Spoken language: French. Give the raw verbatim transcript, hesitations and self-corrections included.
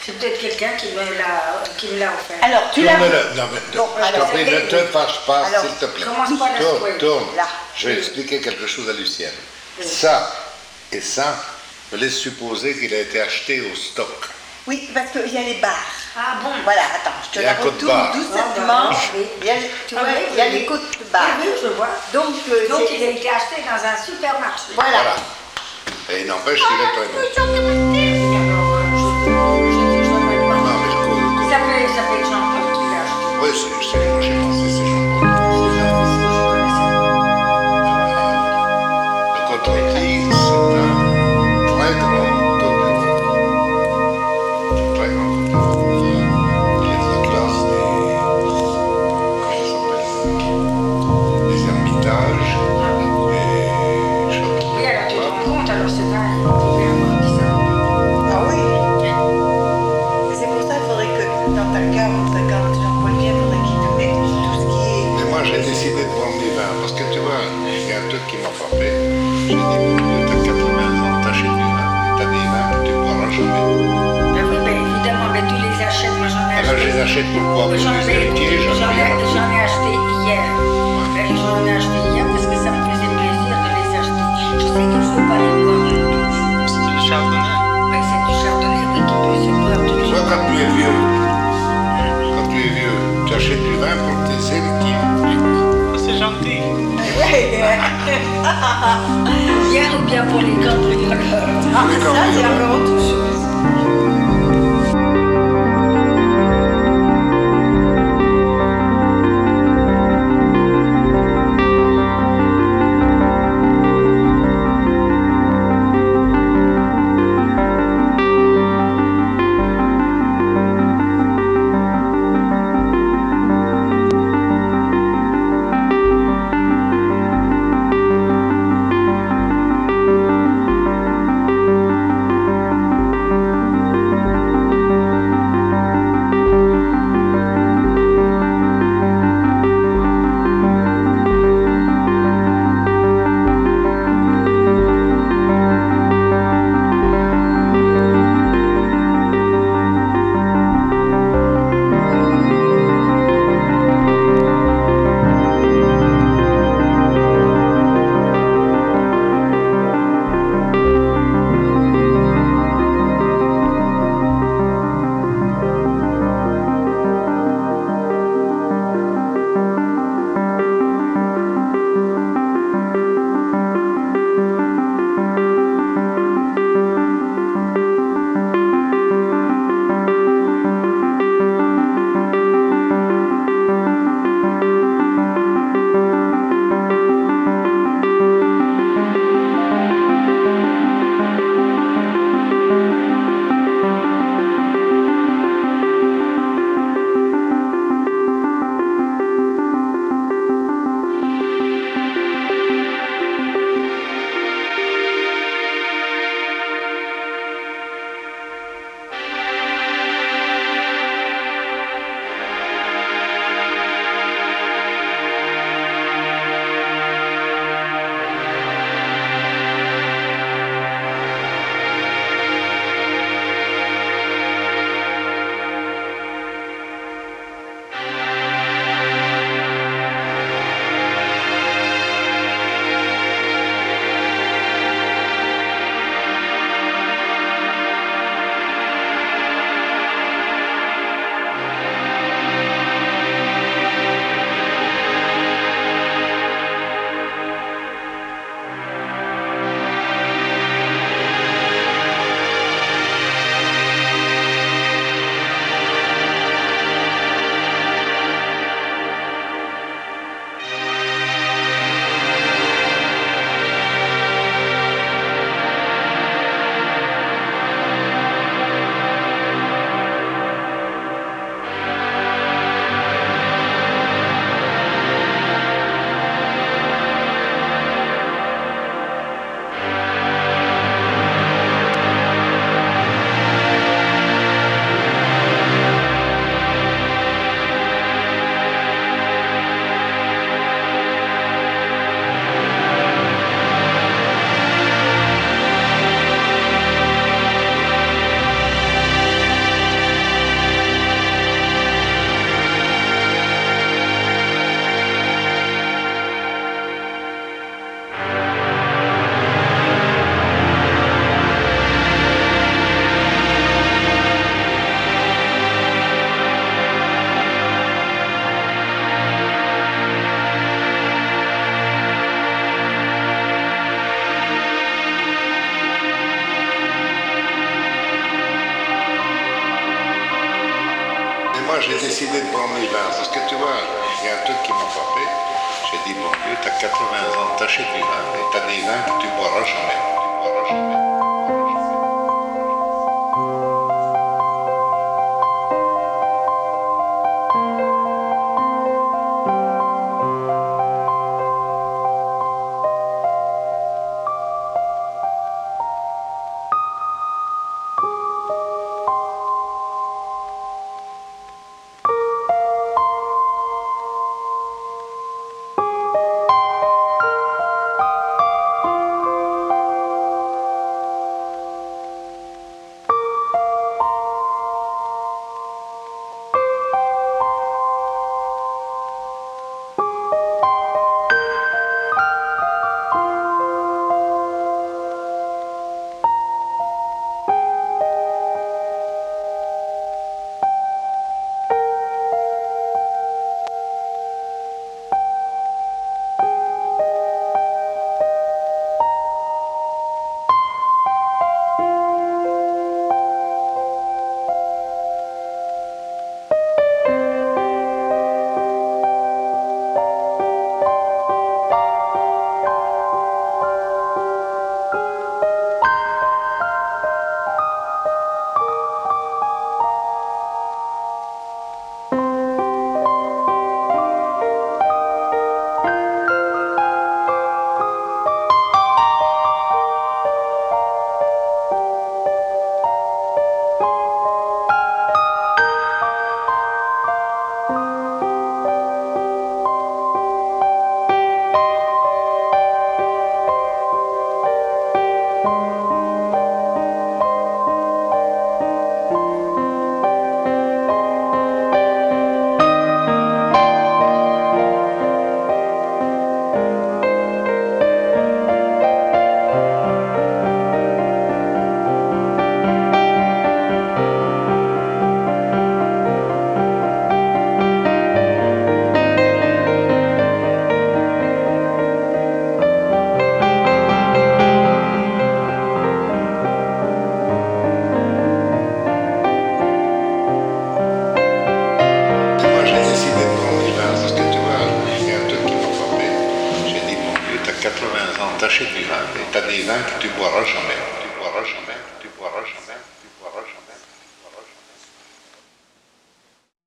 C'est peut-être quelqu'un qui me l'a qui me l'a offert. Alors, tu l'as. Tourne-le. Non, mais Bon, je alors, t'en prie, ne te fâche pas, alors, s'il te plaît. commence pas à la Tourne, secouer. tourne. Là. Je vais expliquer quelque chose à Lucienne. Ça et ça me laisse supposer qu'il a été acheté au stock. Oui, parce qu'il y a les barres. Ah bon? Voilà, attends, je te Il y a la un code retourne barre. doucement. Ah, bah, oui. Il y a, tu vois, Ah, oui, il y a oui. les côtes barres. Oui, oui, je vois. Donc, euh, Donc c'est- il a été acheté dans un supermarché. voilà. Voilà. Et il n'empêche qu'il est très bon. Alors, euh, je, je, je, je vois pas. Non, mais le coup- Ça peut, ça peut être Jean-Paul qui l'a acheté. Oui, c'est, c'est, moi j'ai pensé c'est Jean-Paul. Le côte rôti, c'est un très grand côte de veau. Très grand côte de veau. Il est de la classe des. Comment ça s'appelle? Des ermitages, des châteaux. Oui, alors tu te rends compte, alors c'est dingue, il pouvait avoir dit ça. Ah oui. Et c'est pour ça qu'il faudrait que dans ta cave, quand Jean-Paul vient, il faudrait qu'il te mette tout ce qui est. Mais moi j'ai décidé de prendre des vins parce que tu vois, il y a un truc qui m'a frappé. J'ai dit, bon Dieu, t'as quatre-vingts ans, t'achètes du vin, t'as des vins que tu ne boiras jamais. Ben oui, ben évidemment, ben tu les achètes, moi j'en ai Et là, je acheté. les achète pour boire pour J'en les ai, héritiers, j'en j'en ai ai, rien. j'en ai acheté hier. Ben, j'en ai acheté hier parce que ça me faisait plaisir de les acheter. Je sais qu'il ne faut pas les boire tout de suite. C'est du chardonnay. Ben, c'est du chardonnay, oui, qui peut se boire tout de Tu suite. vois, quand tu es vieux, quand tu es vieux, tu achètes du vin pour tes héritiers. Ah, c'est gentil. Bien ou bien pour les cambrioleurs. Ah, les ça, c'est cambrioleurs. encore autre chose. moi, j'ai décidé de prendre les vins. Parce que tu vois, il y a un truc qui m'a frappé. J'ai dit, mon Dieu, t'as quatre-vingts ans, t'achètes du vin, et t'as des vins que tu boiras jamais. Tu boiras jamais. quatre-vingts ans, t'achètes du vin, et t'as des vins que tu boiras jamais. Tu boiras jamais. Tu